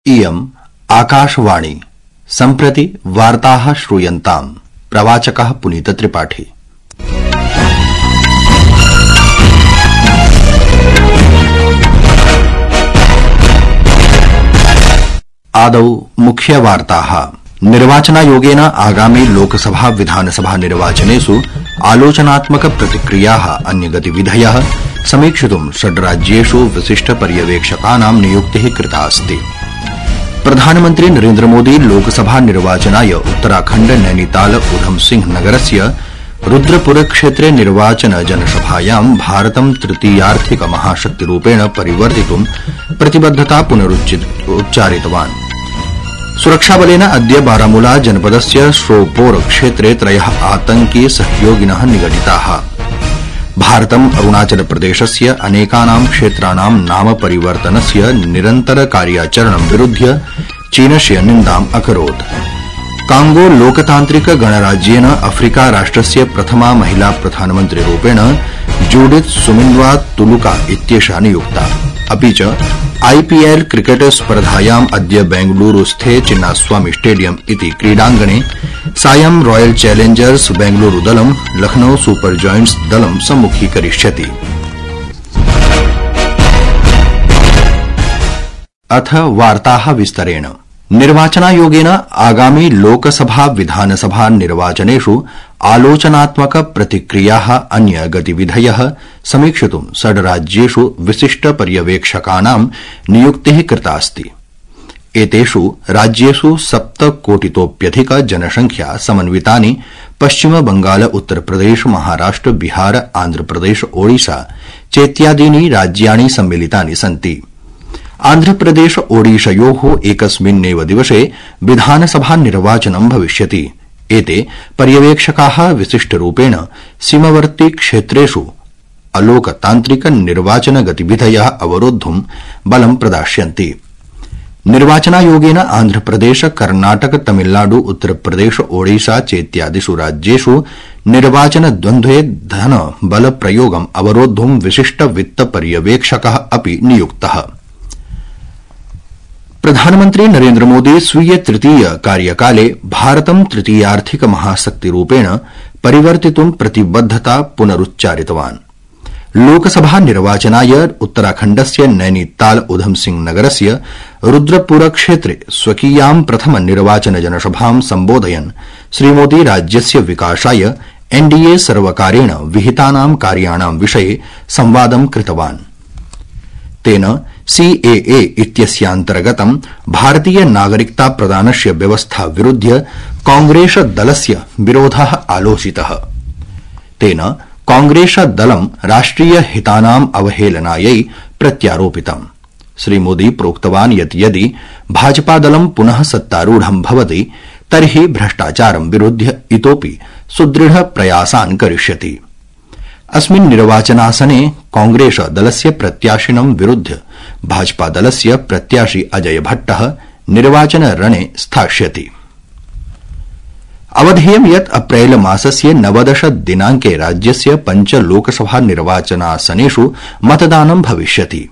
इयम् आकाशवाणी सम्प्रति वार्ताः श्रूयन्ताम्। प्रवाचकः पुनीत त्रिपाठी। आदौ मुख्य वार्ताः। निर्वाचनायोगेन आगामी लोकसभा विधानसभा निर्वाचनेषु आलोचनात्मक प्रतिक्रियाः अन्यगतिविधयः समीक्षितुं षड्राज्येषु विशिष्ट पर्यवेक्षकानां नियुक्तिः कृता अस्ति। प्रधानमन्त्री नरेन्द्र मोदी लोकसभा निर्वाचनाय उत्तराखण्ड नैनीताल उधमसिंह नगरस्य रुद्रपुर क्षेत्रे निर्वाचन जनसभायां भारतं तृतीयार्थिक महाशक्तिरूपेण परिवर्तितुं प्रतिबद्धता पुनरुच्चारितवान्। सुरक्षाबलेन अद्य बारामूला जनपदस्य श्रोपोर क्षेत्रे 3 आतंकी सहयोगिनः निगडिताः। भारतम् अरुणाचल प्रदेशस्य अनेकानां क्षेत्राणां नाम परिवर्तनस्य निरन्तर कार्याचरणं विरुध्य चीनस्य निन्दाम् अकरोत्। कांगो लोकतान्त्रिक गणराज्येन अफ्रीका राष्ट्रस्य प्रथमा महिला प्रधानमन्त्रिरूपेण जूडिथ सुमिन्वा तुलुका इत्येषा नियुक्ता। अपि च आईपीएल क्रिकेट स्पर्धायाम् अद्य बेंगलुरूस्थे चिन्नास्वामी स्टेडियम इति क्रीडाङ्गणे सायं रॉयल चैलेंजर्स बेंगलुरू दलं लखनऊ सुपर जायंट्स दलं सम्मुखीकरिष्यति। अथ वार्ताः विस्तरेण। निर्वाचनायोगेन आगामी लोकसभा विधानसभा निर्वाचनेषु आलोचनात्मक प्रतिक्रियाः अन्य गतिविधयः समीक्षितुं षड्राज्येषु विशिष्ट पर्यवेक्षकानां नियुक्तिः कृता अस्ति। एतेषु राज्येषु 7 कोटितोप्यधिक जनसंख्या समन्वितानि पश्चिम बंगाल उत्तरप्रदेश महाराष्ट्र बिहार आंध्रप्रदेश ओडिशा चेत्यादीनि राज्यानि सम्मिलितानि सन्ति। आंध्रप्रदेश ओडिशयोः एकस्मिन्नेव दिवसे विधानसभा निर्वाचनं भविष्यति। एते पर्यवेक्षकाः विशिष्टरूपेण सीमवर्ती क्षेत्रेषु अलोकतान्त्रिक निर्वाचन गतिविधयः अवरोद्धुं बलं प्रदास्यन्ति। निर्वाचनायोगेन आंध्रप्रदेश कर्नाटक तमिलनाडु उत्तरप्रदेश ओडिशा चेत्यादिषु राज्येषु निर्वाचन द्वन्द्वे धन बल प्रयोगम् अवरोद्धुं विशिष्ट वित्त पर्यवेक्षकः अपि नियुक्तः। प्रधानमन्त्री नरेन्द्र मोदी स्वीय तृतीय कार्यकाले भारतं तृतीयार्थिक महाशक्तिरूपेण परिवर्तितुं प्रतिबद्धता पुनरुच्चारितवान्। लोकसभा निर्वाचनाय उत्तराखण्डस्य नैनीताल उधमसिंह नगरस्य रुद्रपुर क्षेत्रे स्वकीयां प्रथम निर्वाचन जनसभां सम्बोधयन् श्रीमोदी राज्यस्य विकासाय एनडीए सर्वकारेण विहितानां कार्याणां विषये संवादं कृतवान्। तेन सीएए इत्यस्यान्तर्गतं भारतीय नागरिकता प्रदानस्य व्यवस्था विरुध्य कांग्रेस दलस्य विरोधः आलोचितः। तेन कांग्रेस दलं राष्ट्रिय हितानाम् अवहेलनायै प्रत्यारोपितम्। श्रीमोदी प्रोक्तवान् यत् यदि भाजपादलं पुनः सत्तारूढं भवति तर्हि भ्रष्टाचारं विरुध्य इतोपि सुदृढ प्रयासान् करिष्यति। अस्मिन् निर्वाचनासने कांग्रेस दलस्य प्रत्याशिनं विरुध्य भाजपा दलस्य प्रत्याशी अजय भट्टः निर्वाचन रणे स्थास्यति। अवधेयं यत् अप्रैल मासस्य 19 दिनांके राज्यस्य 5 लोकसभा निर्वाचनासनेषु मतदानं भविष्यति।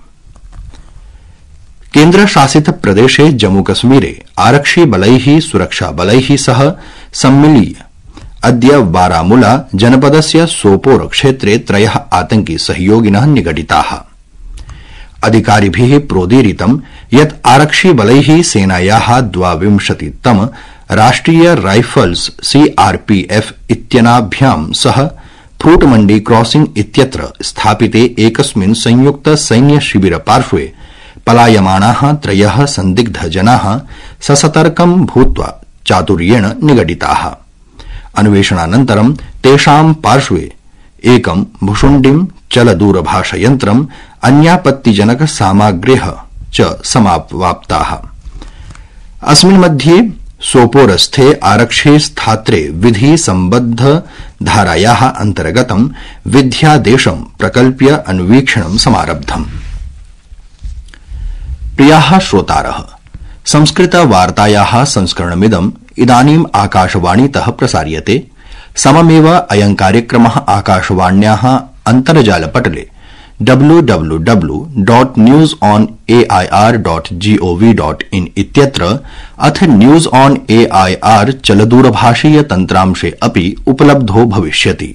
केन्द्रशासित प्रदेशे जम्मूकश्मीरे आरक्षिबलैः सुरक्षाबलैः सह सम्मिल्य अद्य बारामूला जनपदस्य सोपोर क्षेत्रे 3 आतंकी सहयोगिनः निगडिताः। अधिकारिभिः प्रोदीरितं यत् आरक्षिबलैः सेनायाः 22तम राष्ट्रिय राइफल्स सीआरपीएफ इत्यनाभ्यां सह फ्रूटमण्डी क्रॉसिंग इत्यत्र स्थापिते एकस्मिन् संयुक्त सैन्य शिविर पार्श्वे पलायमानाः 3 सन्दिग्धजनाः ससतर्कं भूत्वा चातुर्येण निगडिताः। अन्वेषणानन्तरं तेषां पार्श्वे एकं भुशुण्डिं चलदूरभाषयन्त्रम् अन्यापत्तिजनक सामग्र्यः च समाप्ताः। अस्मिन् मध्ये सोपोरस्थे आरक्षि स्थात्रे विधि सम्बद्ध धारायाः अन्तर्गतं विध्यादेशं प्रकल्प्य अन्वीक्षणं समारब्धम्। प्रियाः श्रोतारः, संस्कृत वार्तायाः संस्करणमिदं इदानीम् आकाशवाणीतः प्रसार्यते। सममेव अयं कार्यक्रमः आकाशवाण्याः अन्तर्जालपटले www.newsonair.gov.in इत्यत्र अथ न्यूज ऑन एआईआर चलदूरभाषीय तन्त्रांशे अपि उपलब्धो भविष्यति।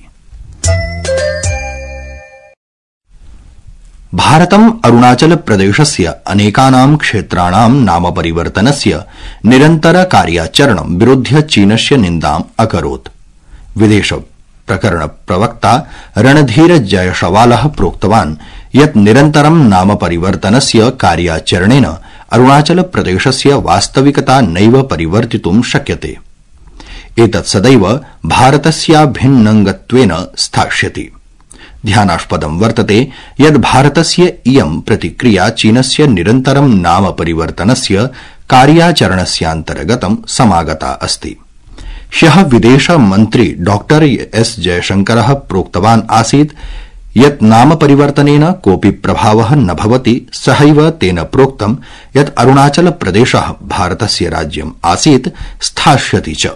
भारतम् अरुणाचल प्रदेशस्य अनेकानां क्षेत्राणां नामपरिवर्तनस्य निरन्तर कार्याचरणं विरुध्य चीनस्य निन्दाम् अकरोत्। विदेश प्रकरण प्रवक्ता रणधीर जयसवालः प्रोक्तवान् यत् निरन्तरं नामपरिवर्तनस्य कार्याचरणेन अरुणाचल प्रदेशस्य वास्तविकता नैव परिवर्तितुं शक्यते। एतत् सदैव भारतस्याभिन्नङ्गत्वेन स्थास्यति। ध्यानास्पदं वर्तते यत् भारतस्य इयं प्रतिक्रिया चीनस्य निरन्तरं नाम परिवर्तनस्य कार्याचरणस्यान्तर्गतं समागता अस्ति। ह्यः विदेश मन्त्री डॉ एस जयशंकरः प्रोक्तवान् आसीत् यत् नाम परिवर्तनेन कोऽपि प्रभावः न भवति। सहैव तेन प्रोक्तं यत् अरुणाचल प्रदेशः भारतस्य राज्यम् आसीत्, स्थास्यति च।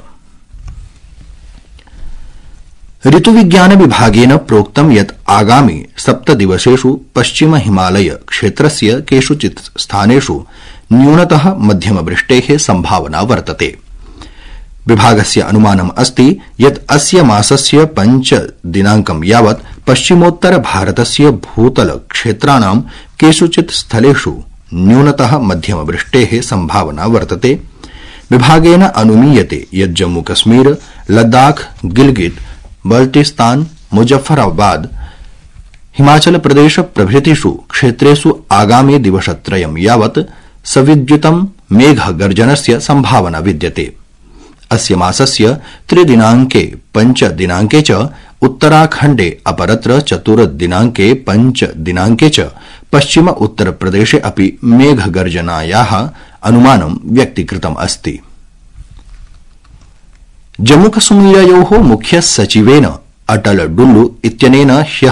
ऋतुविज्ञान विभागेन प्रोक्तं यत् आगामि 7 दिवसेषु पश्चिम हिमालय क्षेत्रस्य केषुचित् स्थानेषु न्यूनतः मध्यमवृष्टेः संभावना वर्तते। विभागस्य अनुमानम् अस्ति यत् अस्य मासस्य 5 दिनाङ्कं यावत् पश्चिमोत्तर भारतस्य भूतल क्षेत्राणां केषुचित् स्थलेषु न्यूनतः मध्यमवृष्टेः संभावना वर्तते। विभागेन अनुमीयते यत् जम्मूकश्मीर, लद्दाख, गिलगित, बल्टिस्तान, मुजफ्फराबाद, हिमाचल प्रदेश प्रभृतिषु क्षेत्रेषु आगामि दिवसत्रयं यावत् सविद्युतं मेघगर्जनस्य संभावना विद्यते। अस्य मासस्य 3 दिनाङ्के 5 दिनाङ्के च उत्तराखण्डे, अपरत्र 4 दिनाङ्के 5 दिनाङ्के च पश्चिम उत्तरप्रदेशे अपि मेघगर्जनायाः अनुमानं व्यक्तीकृतम् अस्ति। जम्मूकश्मीरयोः मुख्य सचिवेन अटल डुल्लु इत्यनेन ह्यः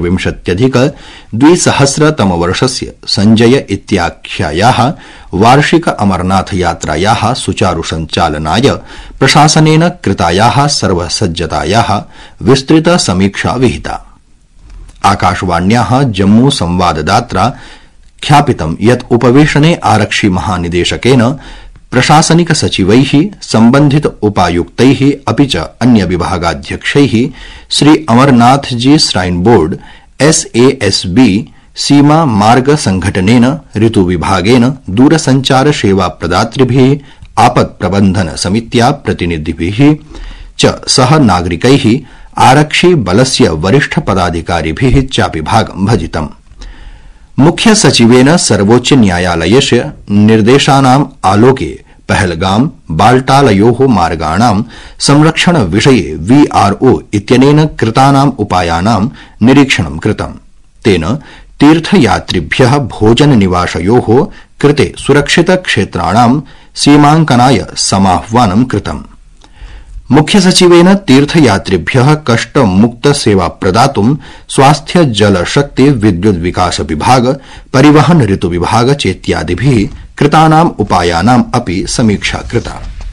24-द्विसहस्रतमवर्षस्य संजय इत्याख्यायाः वार्षिक अमरनाथ यात्रायाः सुचारु सञ्चालनाय प्रशासनेन कृतायाः सर्वसज्जतायाः विस्तृत समीक्षा विहिता। आकाशवाण्याः जम्मू संवाददात्रा ख्यापितं यत् उपवेशने आरक्षि महानिदेशकेन प्रशासनिक सचिवैः, संबंधित उपायुक्तैः अपि च अन्य विभागाध्यक्षैः Shri Amarnathji shrine board SASB, सीमा मार्ग संघटनेन, ऋतु विभागेन, दूरसंचार सेवा प्रदातृभिः, आपद प्रबंधन समित्या प्रतिनिधिभिः च सह नागरिकैः, आरक्षि बलस्य वरिष्ठ पदाधिकारिभिः चापि भागं भजितम्। मुख्य सचिवेन सर्वोच्च न्यायालयस्य निर्देशानाम् आलोके पहलगाम, बाल्टालयोः मार्गाणां संरक्षण विषये VRO इत्यनेन कृतानाम् उपायानां निरीक्षणं कृतम्। तेन तीर्थयात्रिभ्यः भोजन निवासयोः कृते सुरक्षित क्षेत्राणां सीमाङ्कनाय समाह्वानं कृतम्। मुख्य सचिवेन तीर्थयात्रिभ्यः कष्टमुक्त सेवा प्रदातुं स्वास्थ्य, जल, शक्ति, विद्युत विकास विभाग, परिवहन ऋतु विभाग चेत्यादिभिः कृतानाम् उपायानाम् अपि समीक्षा कृता।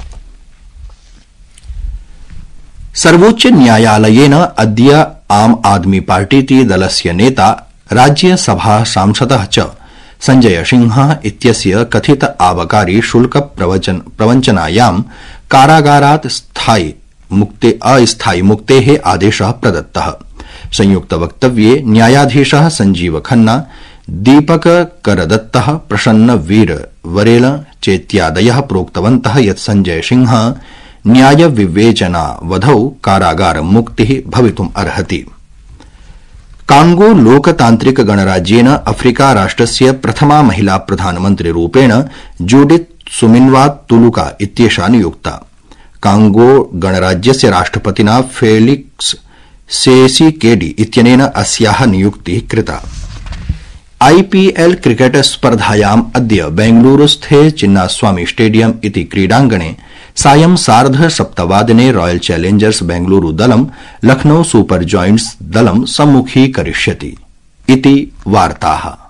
सर्वोच्च न्यायालयेन अद्य आम आदमी पार्टीति दलस्य नेता, राज्यसभा सांसदः च संजय सिंह इत्यस्य कथित आबकारी शुल्क प्रवञ्चनायां कारागारात् अस्थायी मुक्तेः आदेशः प्रदत्तः। संयुक्त वक्तव्ये न्यायाधीशः संजीव खन्ना, दीपक करदत्तः, प्रसन्न वीर वरेल चेत्यादयः प्रोक्तवन्तः यत् संजय सिंह न्याय विवेचनावधौ कारागार मुक्तिः भवितुम् अर्हति। कांगो लोकतान्त्रिक गणराज्येन अफ्रीका राष्ट्रस्य प्रथमा महिला प्रधानमन्त्री रूपेण जूडिथ सुमिन्वा तुलुका इत्येषा नियुक्ता। कांगो गणराज्यस्य राष्ट्रपतिना फेलिक्स सेसिकेडी इत्यनेन अस्याः नियुक्तिः कृता। IPL क्रिकेट स्पर्धायाम् अद्य बेंगलुरुस्थे चिन्नास्वामी स्टेडियम इति क्रीडाङ्गणे सायं 7:30 रॉयल चैलेंजर्स बेंगलुरु दलं लखनऊ सुपर जॉयंट्स दलं सम्मुखीकरिष्यति इति वार्ताः।